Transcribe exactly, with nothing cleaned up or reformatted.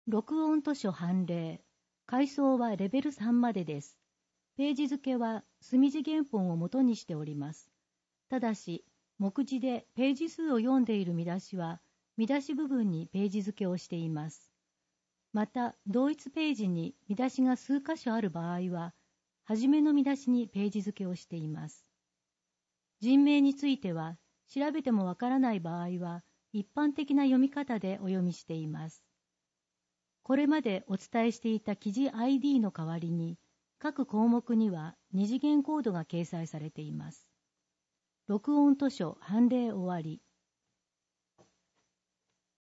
録音図書判例。階層はレベルさんまでです。ページ付けは墨字原本を元にしております。ただし、目次でページ数を読んでいる見出しは、見出し部分にページ付けをしています。また、同一ページに見出しが数箇所ある場合は、はじめの見出しにページ付けをしています。人名については、調べてもわからない場合は、一般的な読み方でお読みしています。これまでお伝えしていた記事 アイディー の代わりに、各項目には二次元コードが掲載されています。録音図書判例終わり。